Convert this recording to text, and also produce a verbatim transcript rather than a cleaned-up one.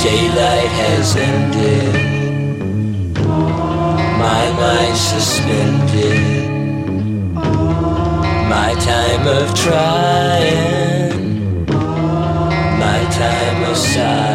Daylight has ended, my mind suspended, my time of trying, my time of sighing.